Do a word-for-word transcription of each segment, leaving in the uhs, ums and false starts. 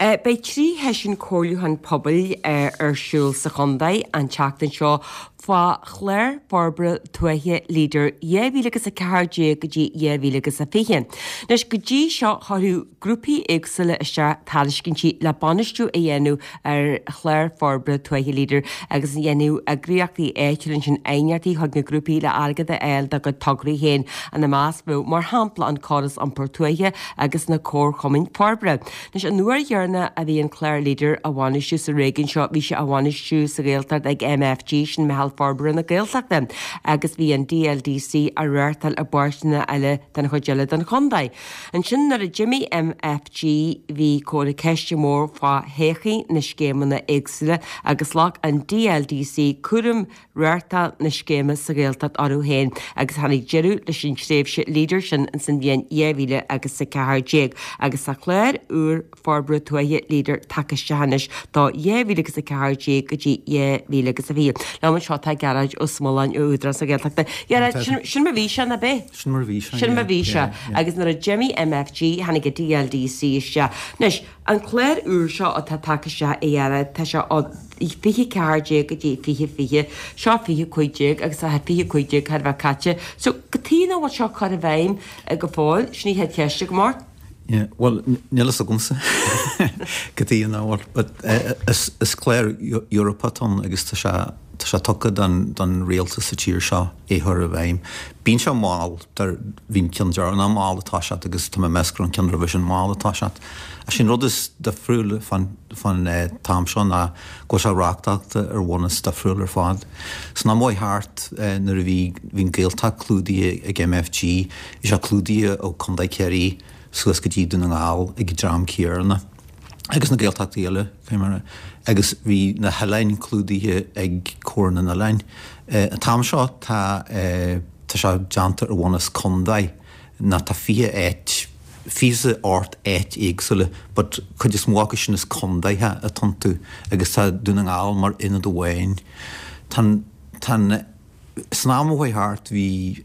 Bei trí hesin cóliú han pobl ar siúl sa chundaid an teachtain seo fá chléir Barbara tuaithe líder dhéhhílagus a cehardé go dtí dhéhhílagus a fiche. Nes go dtí seo chothú grúpaí éagsúla iste taliscintí le banistú a dhéanú ar chléir Barbara tuaithe líder agus dhéanú a gríochtaí éitiúlann sin ainiartaí thug na grúpaí le airgad a eil de go tograí héin an na más bú mar hampla an choras an portuaithe agus na cór chomin Barbara. Nes an nuair dhearna a bhí an chléir líder a bhainistú sa réigean seo bhí se a bhainistú sa Gaeltart ag M F G sin mehall Barbara na Gaeltachta agus bhí an D L D C a réirtal a báirtainna eile den chuideile den chundaid. An sin nar a Jimmy M F G bhí córa ceiste mór fá héchaí na scémanna éagsúla agus lách an D L D C cuaram réirtal na scéma sa Gaeltart orú héin agus tháinig jeú leis sin tréimhse líder sin an san bhíon dhéhhíle agus sa cehardéag agus sa chléir úr Barbara tuaithe líder takeiste hanis dá dhéhhílagus a cehardéag go dtí dhéhhílagus a bhí. Leman seo tá garage ó Smoláin ó údras a Gaeltachta. Sin mar bhí se na bé? Sin mar bhí se. Sin mar bhí se. Agus nar a Jimmy M F G hanig a D L D C se. Nes, an chléir úr seo a tá takeiste a dhéara tá se á fiche cehardéag go dtí fiche fiche seo fiche chuidéag agus a fiche chuidéag ar bheith caite. So go tína bhil seo chu a bhéim go fáil sní head ceiste go mór? Yeah, well, nílas a gomsa. Gotí náhar, but is cléir Europaton agus tá se Tá sé tucha don réalta sa tíir seo éthir a bhéim. Bín se máil dar bhín cean dearna máil atá se agus tá mescr an cean revision máil atá se. A sin rud is de friúla fan tám seo na go se ráachtaachta ar bhhanas de friúlar fád. S ná móid háart nar a bhí hín Gaeltach clúdaí ag M F G is se clúdaí ó chundaid ceirí suas go dtí duna ngáil ag drám céarna. Agus na Gaeltachta eile, céimara, agus bhí na helein clúdaithe ag cóirna na lein. An tám seo tá seo deanta ar bhhanas chundaid na tá fithe éit, físa ort éit éagsúla, but chud is mócha sin is chundaithe a tontú agus tá duna ngáil mar ina do bhhain. Tá snámhaid háart bhí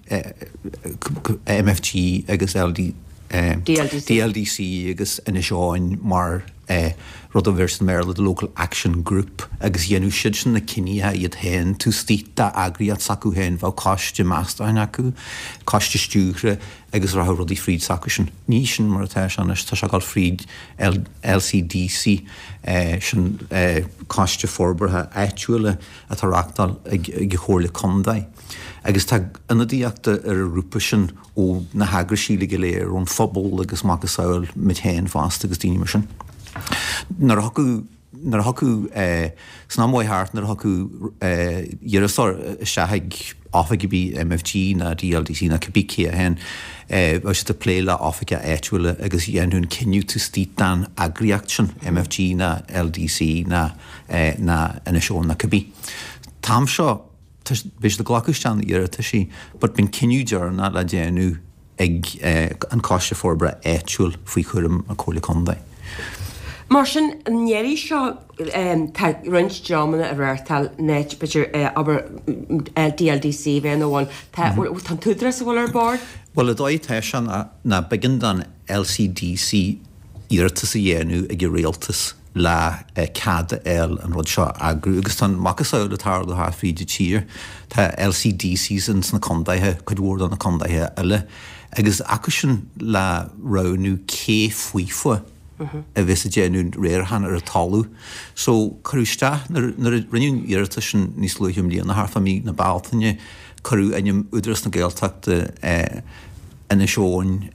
M F G agus L D D L D C agus ina seáin mar rud a bhir méile the Local Action Group agus dhéanú siid sin na ciníthe iad hain tú stíta agraíad sacú hain bhá cáiste meastáin acu, cáiste stúre agus rath rudí fríd sacú sin. Ní sin mar atá seanis tá se gáil fríd L C D C sin cáiste forbartha éitiúla a tá reachtal ag chóirla chundaid. Agus tá inadíochta ar a rúpa sin ó na hagra síla go léir ón phobal agus magus saoil mit hain fásta agus daoine mar sin. Nar hacu nar hacu snámhaid háart nar hacu dhearasar seaigh áfaice bí M F G na D L D C na cabbící a hen bhil si a pléile áfaice éitiúla agus dhéanún ciniú tú stítan agriacht sin M F G na L D C na na ina seón na cabbí. Tám seo bís de ghlacusteán iarata sí, but bin ciniú dearna le déanú ag an cáiste forbra éitiúil faoi chuirim a cóirla chundaid. Mar sin néirí seo tá roinnt drámanna a réirtal net beidir aber D L D C bhéin óháin tá túdras a bhfuil ar bord? Well, a dóid tá sean na begin an L C D C iartas a dhéanú ag réaltas le cada eil an rud seo agrú agus tá macasáil atá le thar fríide tír tá L C D Cs na chundaithe chud bhór an na chundaithe eile agus acu sin le ranú cé faoifa a bheits a déanún réarhan ar a talú. So chuúiste nar rinneún iarata sin níos luúim líon na harfa mí na báltaine chuú aim údras na Gaeltachta ina seóin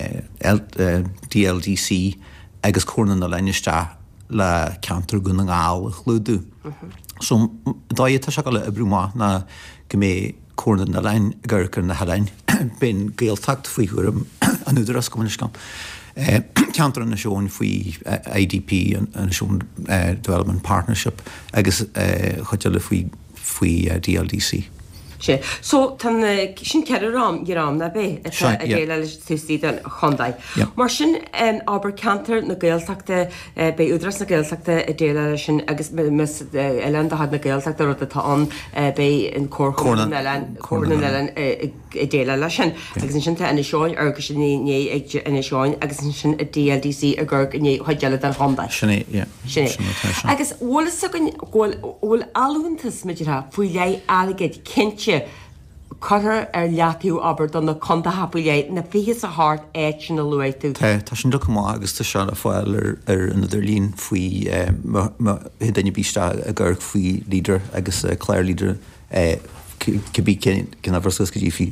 D L D C agus córna na leiniiste le ceantar gona ngáil a chlúdú. So dáiad tá se go le a brúmá na go mé córna na lein ggurchar na helein ben Gaeltacht faoi chuirim an údras go muniscán. Ceantar na seóin faoi I D P an seón Development Partnership agus chuide le faoi D L D C. sé. So tan sin ceram gram na bé a déile túsí den chondaid. Mar sin an aber cantar na gailteachta be údras na gailteachta a déile sin agus mis eile had na gailteachta ru atá an bé in cócóna eile cóna eile i déile lei sin agus sin ina seáin agus sin ní ag ina seáin agus sin a D L D C a gur ní chuideile an chondaid. Sinné, sinné. Agus bhlas bhfuil alúntas meidirtha faoi lé aigid cinse chuir ar leatú aber don na conta hapúlé na fihis a hart éit sin na luú. Tá tá sin do má agus tá se a fáil ar ar an idir lín faoi daine bíiste a gur faoi líder agus chléir líder cibí cin a bhras go dtí fi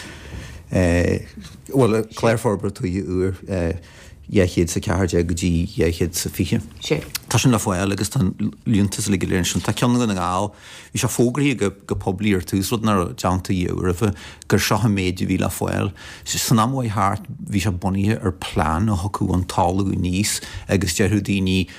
bhfuil chléir forbar tú úr dhéchéad sa ceharde go dtí dhéchéad sa fiche. Tá sin le fáil agus tá líontas le léir sin tá ceanna go na gáil hí se fógraí go go poblíar tús rud nar deanta dhéúra gur seotha méidir bhí le fáil. Si san amhaid thart bhí se buníthe ar plán a thocú an tálaú níos agus dearú daoine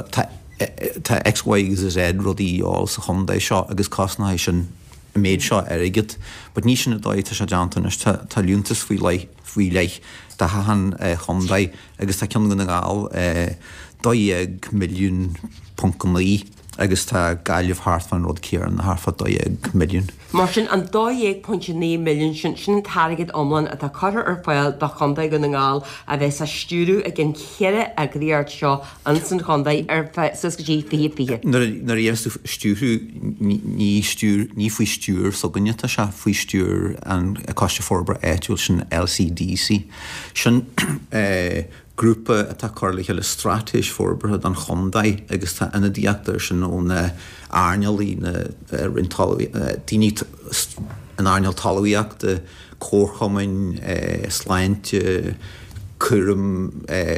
tá X Y agus Z rudí áil sa chundaid seo agus cosna sin méid seo airigid, but ní sin na dóid tá se deanta tá líontas faoi lei faoi leith tá han chundaid agus tá ceanna go na gáil dóag milliún puncaí agus tá gaiileh hartfan rud céar na harfa dóag milliún. Mar sin an dóag pointí milliún sin sin tarigid omlan a tá chuir ar fáil do chundaid go na gáil a bheits a stúrú a gin chéire a gríart seo an san chundaid ar sus go dtí fihe fihe. Nar dhéanú stúrú ní stúr ní faoi stúr so gonne tá se faoi stúr an a caiiste forbar éitiúil sin L C D C. Sin grúpa atá chuirla le stratéis forbarthe an chundaid agus tá ina diaachtar sin ón airnealaí na daoine an airneal talíocht cóirchomain sláinte cuirim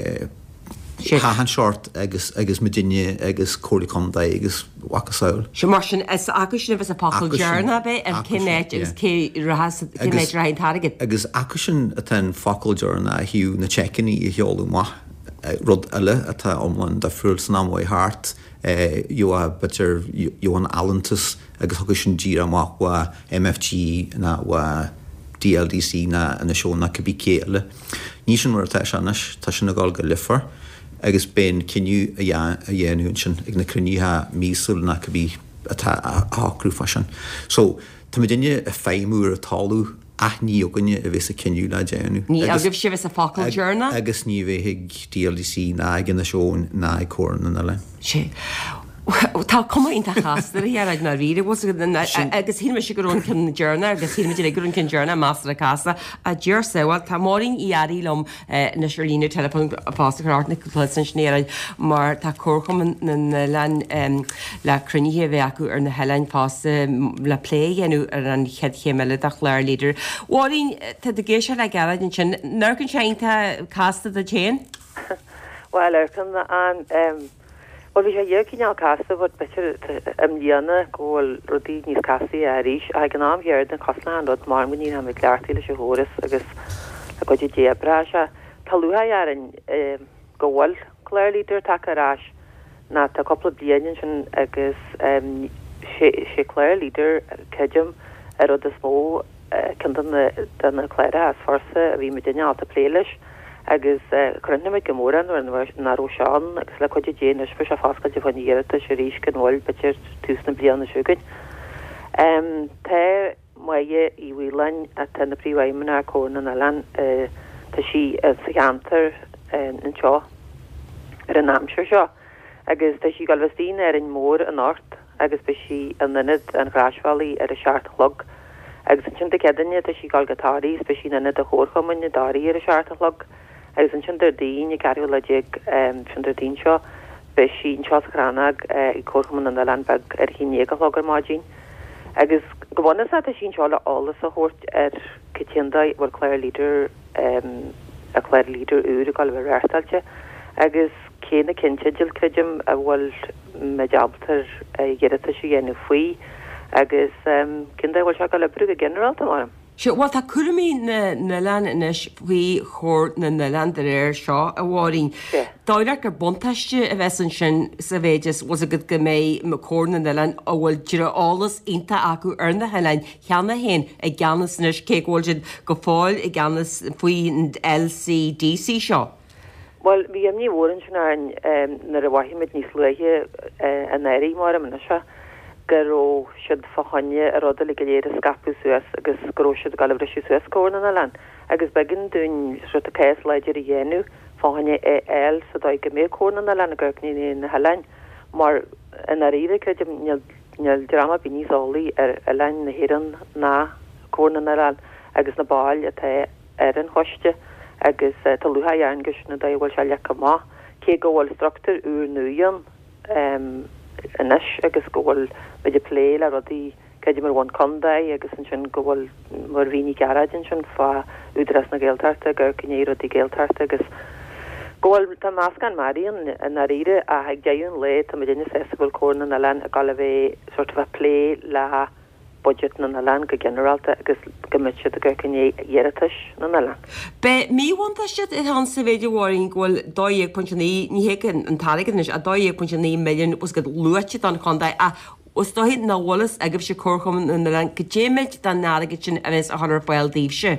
chahan seart agus agus Medinne agus cóirla chundaid agus wacasáil. Se mar sin is agus sin bheits a pakil dearna be ar cinnéid agus cinnéid rain targad. Agus agus sin atá fakil dearna hiú na Tsecinní i heolú má rud eile atá omlan de friúil san amhaid thart jo a better jo an allantas agus agus sin díra amach wa M F G na wa D L D C na na seónna cibí céile. Ní sin mar tá seanas tá sin na gáil go lifar agus ben cinniu a dhéanún sin ag na cruníthe mísúil na cibí atá ácrú fasin. So tá mu duine a féimúr a talú ach ní oganne a bheits a cinniú le déanú. Ní agah si bheits a focail dearna? Agus ní bheith D L D C na ag na seón na ag córan na le. Sí. Tá cuma inta chastar ar ag na ríide agus hí me si gurún cin dearna agus hí me gurún cin dearna mástar a casa a dúr saoil tá móring iarí lom na Sirlína telefón fásta chuart na cupplasan snéad mar tá cócham na lein le cruníthe bheith acu ar na helein fásta le plé dhéanú ar an chead chéile a chléir líidir. Bháín tá a géisi le garad in sin nucinn seinta casta a chéan? Well ar chun an Well, vi sé dhécinál casa bud beir am líana ggóil rodí níos casí a ríis a gan am heard an cosna an rud mar muí ha me leirtíile se hóras agus a go débra se talúha ar an gohil chléirlíidir takeráis na tá coppla blianain sin agus sé chléirlíidir ceidim ar rud is mó cin denna chléire as forsa a bhí me duine alta pléiles agus crunne me gomóran ar na Roseán agus le chuide déanais fe a fáscail de fanníirta sé ríis gan bhil betir túsna blianana siúgain. Tá muige i bhhuilein a tenna príomhhaimena a cóna na lean tá si sa cheantar an seo ar an námseir seo agus tá si galvastín ar an mór an áirt agus be si an nunad an gráisfálaí ar a seaartlog agus an sin de cedanne tá si gal gatáí be si nunad a chórchamanne darí ar a seaartlog agus an sin dín i garú le dig sin dín seo be si an seosránag i cóchaman an landbeg ar chinéag agur mádín agus gohna a sin seála álas a chót ar citindaid bhil chléir líidir a chléir líidir úr gal bh réirtailte agus céna cinnte dil creidim a bhfuil me jobtar dhéirita sé dhéanú faoi agus cin bhil se go le brú a generalta marm. Se bhil tá cuairmí na lean inis faoi chóir na na land ar seo a bháín. Dáileach gur buntaiste a bheitsan sin sa bhéidir was a go go méid me cóna na lean a bhfuil tíre álas inta acu ar na heáin cheanna hen ag gceannas inis céhil go fáil i gceannas faoi L C D C seo. Well, bhí am ní bhór sin na a bhaimiid níos luithe an éirí mar am se. Gyró siad fahanne a rodal i galéir a scapu suas agus gyró siad galibrisú suas córna na lan. Agus begin dún srut a caes leidir i dhéenú fahanne e el sa dói go mé córna na lan a gurcní na halain. Mar yn ar ire credim nial drama bí níos ólaí ar a lein na héran na córna na lan agus na báil a te ar an choiste agus tá luha an gus na dói bhil se lecha má. Cé go bhil structur úr nuion inis agus go bhfuil beidir pléile a rodí ceidir mar bhain condaid agus an sin go bhfuil mar bhíní garadin sin fá údras na géaltarta gur cinné rodí géaltarta agus go bhfuil tá máscan maríon an a ríre a ag deún le tá dine sé bhfuil córna na lean a gal bheith sort of a plé le budget na na lean go generalta agus gomuid siad a gur cinné dhéiritas na na lean. Be míhaanta siad i han sa bhéidir bháin ghfuil dóíag puntaí ní hécin an tálagan a dóíag puntaí milliún us go luite an condaid a os dóhid na bhlas agah se cócham na lean go déimiid den nálaga sin a bheits a hanar bail díobh se.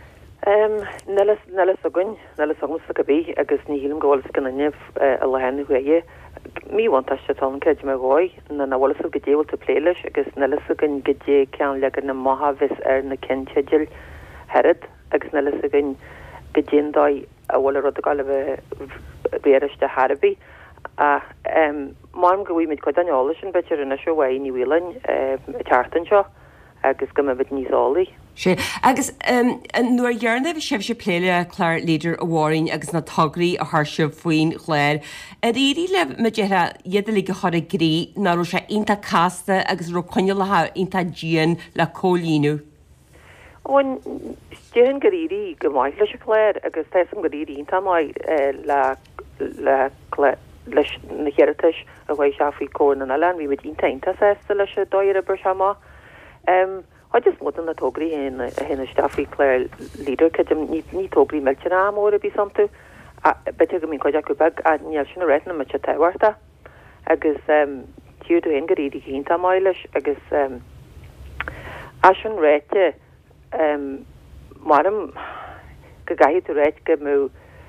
Nelas nelas agunn nelas agunn sa go bí agus ní hílim gohil gan neh a lehanú huie. Míhaanta se an ceid me gáid na na bhlas go déhil a pléiles agus nelas agunn go dé cean legan na maithavis ar na cinteil herad agus nelas agunn go dédóid a bhfuil rud a gal bheith réiriiste Harbí. A mám go bhfuimiid chuid anála sin betir in seo bhhaid ní bhhuilainn teartan seo agus go bit níos álaí. sé agus nuair dhearna bh sibh se pléile chláir líidir a bháin agus na tograí a thseh faoin chléir. A ríí le me deire iadala go chur a grí narú sé inta cásta agus ru coine lethe inta dían le cólíú. Óin déan goíí go maiid leis a chléir agus team goíí inta maiid le le leis na chéiritas a bhaid se faoi córna na lean, bhí mit intainta sésta leis a dóir a bre seá. I just mod na tógraí hen a hen staffí léir líidir ceidim ní tógraí meiltena amóra bí samú a bete go mín coide go bag a níall sin a réitna me se tehairta agus tíú hen go ríí cínta mailes agus a sin réite marm go gaiú réit go mú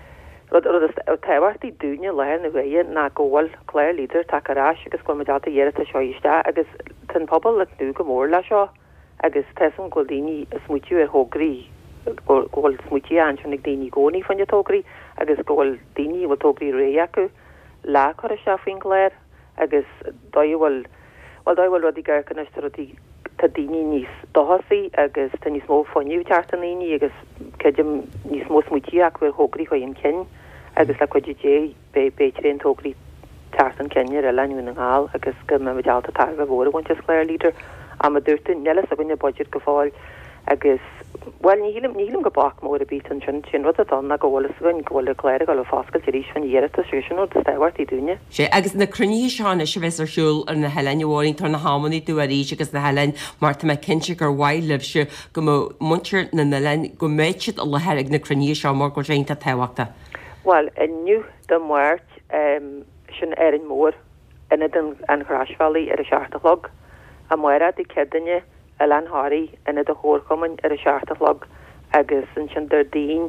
tehairtaí dúne leir na bhéie na ggóhil léir líidir takerás agus go medáta dhéirta seoiste agus tan pobl le nú go mór le seo agus tesan go daoine smuitiú ar thógraí ghil smuitií an sin ag daoine gcónaí fan tógraí agus gohfuil daoine bhil tógraí ré acu lá chu a se faoin léir agus dóhfuil bhil dóhfuil rudí ggurcan rodí tá daoine níos dohasaí agus tá níos mó fáinniu teartan daoine agus ceidim níos mó smuitií acu ar thógraí chuon cin agus le chuidir dé be béitir an tógraí teartan cenne a leú an ngáil agus go me medáalta tar bh bhór bhaint léir líidir a ma dúirta nelas a bhaine budget go fáil agus well ní hílim ní hílim go bach mór a bítan sin sin rud atá na go bhlas bhain gohfuil léir go le fáscail ríéis fan dhéirta sin ó stehhart í dúine. sé agus na cruní seánna se bheits arsúil ar na helein bháin tar na hámaní tú a ríis agus na helein marta me cinse gur bhaileh se go muir na na lein go méidsid a lehéir ag na cruní seo mar go rénta tehaachta. Well inniu do muirt sin ar an mór ina den an chráisfálaí ar a seaartalog a muire i cedanne a leanthairí ina do chórcomin ar a seaartalog agus an sin der daon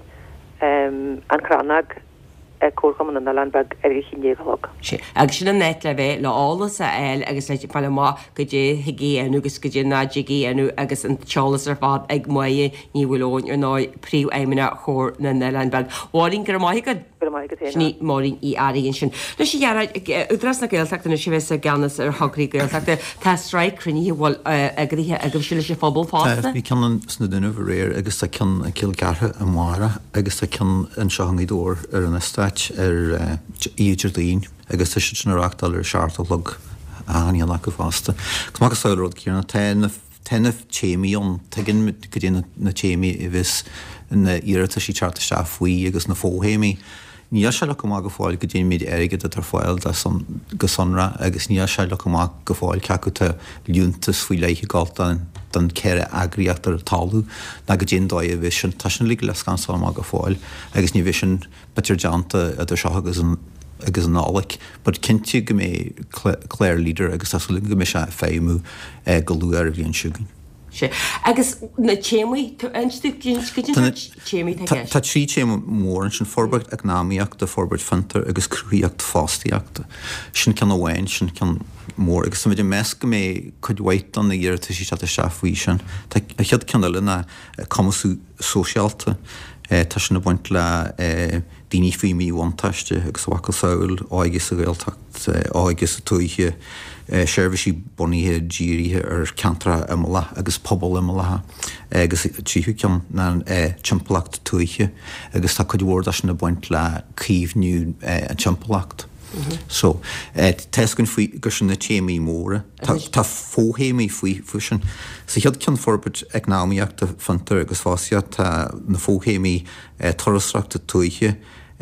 an cranag a córcomin an landbeg ar chinéhalog. sé agus sin an net le bheith le álas a eil agus le bail má go dé higéanú agus go dé nádégéanú agus an teolalas ar fád ag muie ní bhfuilóin ar ná príomh éimena chóir na na landbeg. Bháín gur maigad ní mórín í aíonn sin. Leis sé dras na gailteachta na si bheits a ganas ar thugraí gailteachta tá straid cruní bhil agríthe agam si lei sé fphobal fásta. Bhí cean sna duine bh réir agus tá cean cil gartha a mara agus tá cean an sehangaídóir ar an isteid ar idir daon agus tá si sinreaachtal ar seaartalog a haíanana go fásta. Cosmachchas saoród cíarna tenah téíon tegin go dtí na téimi i bhís na iirita sí teartta se faoi agus na fóhéimi. Ní se le go má go fáil go dtí méid aige a tar fáil go sonra agus ní se le go má go fáil ceacuta liúntas faoi leiche gáilta don ceire agriíocht ar talú na go dén dóid a bhís tá sin lí le gan sam a go fáil, agus ní bhís betir deanta a seo agus an agus an nálaigh, bud cinnte go mé Claire Leader agus as go mé se féimú goú ar a bhíon siúgan. sé. Agus na témaí einstú témaí Tá trí téma mór an sin forbert agnáíocht de forbert fantar agus cruíocht fástaíachta. Sin cean bhhain sin cean mór agus muidir meas go mé chuidhhaid an na dhéir tá sí se a seafuí sin. Tá chead ceanna na comú sóisialta. Tá sin na buint le daoine faoi mí bhaintaiste agus bhacail saoil áigeas a bhiltacht áigeas a tuaithe seirbhísí buníthe díirithe ar ceantra imala agus pobl imalathe agus tíú cean na timpplacht tuaithe agus tá chuid bhór sin na buint le cíomhniú an timpplacht. So teas gon faoi gur sin na témaí móra tá fóhémaí faoi fusin. Sa chead cean forbert agnáíochta fantar agus fásia tá na fóhémaí torasreachta tuaithe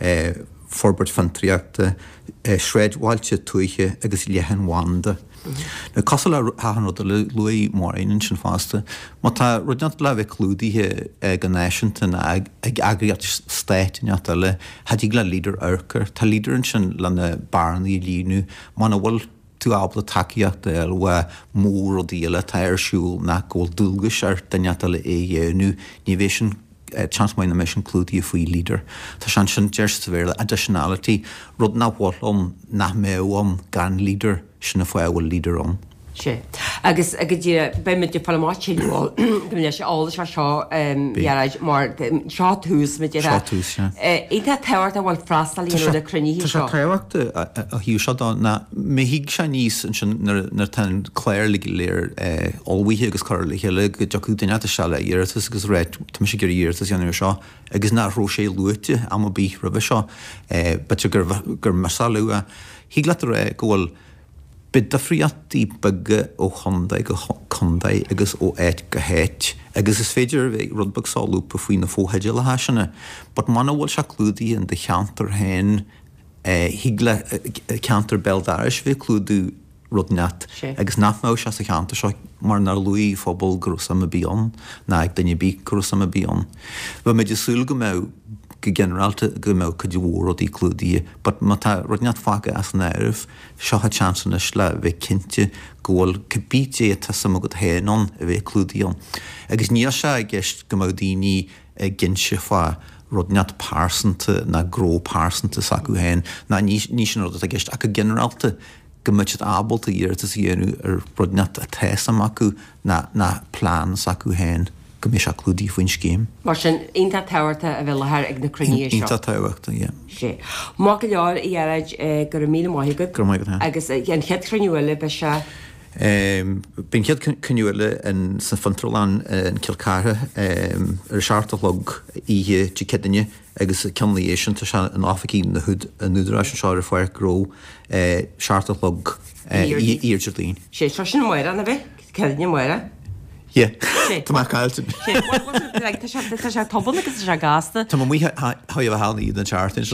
forbert fantriachta shredháilte tuaithe agus lehan wanda. Na cos le háan rud le luí mór aon sin fásta, má tá rudneat le bheith clúdaithe gan náisianta ag agriíocht stáiteneat le hadí le líidir arcar, tá líidir sin le na barnaí línu, mána bhfuil tú ábla takeíocht el bh mór ó díile tá ar siúil nach ggóil dúlgus ar daneat le é dhéanú, ní bhéh sin chance mai na me sin clúdaí a faoi líidir. Tá sean sin deirsta bhéile additionality rud na bhlam nach méham gan líidir sinna foiil líidir an. sé. Agus agus be me de palmáil go sé ála se seo dhearaid mar seo túús me túús. Íthe tehart a bhil freistal íú de cruní seo. Táhachtta a hiú se na mé hiig se níos nar tan Claire lig léir áhuithe agus choirla chéile go deú daine se le dhéirtas agus réit tu sé gur dhéirtas anú seo agus náró sé luúte am bí rubh seo bete gur gur marsalú a hí le ré gohfuil bid de friatí bugge ó chundaid go chundaid agus ó éit go héit. Agus is féidir bheith rudbag sáúpa faoin na fóhéide le háisina, but mana bhfuil se clúdaí an de cheantar hain higle ceantar beldáris bheith clúdú rudneat agus nachmá se sa cheantar seo mar nar luí fphobal grúsam a bíon na ag daine bí grúsam a bíon. Bheit méidir súil go mé go generalta go mé chuid bhór ó dí clúdaí, but má tá rudneat fága as an éirih seo ha chanceannis le bheith cinnte ggóil cabbíte tá sam go héanón a bheith clúdaíon. Agus ní se a gceist go mé daoine ginse fá rudneat pásanta na gró pásanta sacu héin na ní sin rud a gceist a go generalta go muid ábalta dhéirtas dhéanú ar rudneat a téasam acu na plán sacu héin. Go mé se clúdaí faoin scéim. Mar sin onanta tehairta a bheith lethir ag na cruní seo. Onanta tehairta, ie. sé. Má go leor i dhearaid gur mí maithigad gur maithigad agus an chead cruúile be se. Bín chead cruúile in san Fantrolán in Kilcartha ar seartalog ihe tí cedaine agus ceanlaéisisin tá se an áfaí na hud an núdarrá an seáir foiir gró seartalog íirdirlín. sé tro sin muire na bheith cedaine muire? Ie, tá má cáiltin. Tá sé toban agus sé gáasta. Tá mí haíomh hánaí an chartin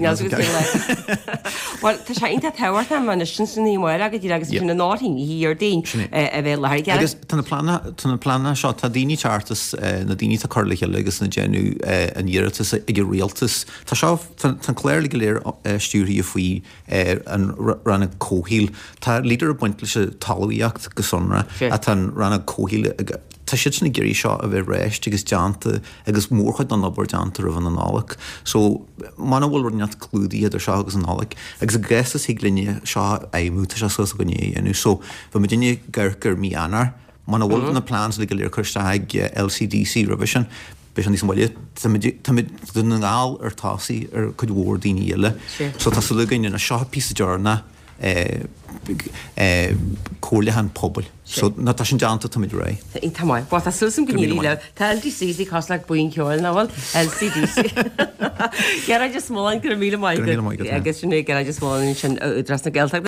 Well, tá sé inta tehairta man sin san í muire agus dí agus sinna náthín híar daon a bheith leir ge. Agus tána plana seo tá daoine chartas na daoine tá chuirlacha agus na genú an dhéirtas ag réaltas. Tá seo tan Claire go léir stúí a faoi an ranna cóhíil. Tá líidir a buint lei se talíocht go sonra a tan ranna cóhíile Tá si sinna géirí seo a bheith réist agus deanta agus mórchaid an obair deanta a bhan an nálaach. So mana bhfuil runeat clúdaí idir seo agus an nálaach. Agus a gréistas hí glunne seo éimúta se so go ní dhéanú. So bheit me duine ggurgur mí anar, mana bhfuil na plans le go léir chuirte ag L C D C revision, Bes an níosmile duna ngáil ar tásaí ar chud bhór daoine eile. So tá sa lugaine na seo písa dearna cóirlehan pobl. So na tá sin deanta tá mid ré. Tá mai, ba tá sulsam go níí le Tá L D C sí cos le buin ceáil na bhil L C D C. Gear just smáin gur mí maigad agus sinna gar just smáin sin dras na geilteach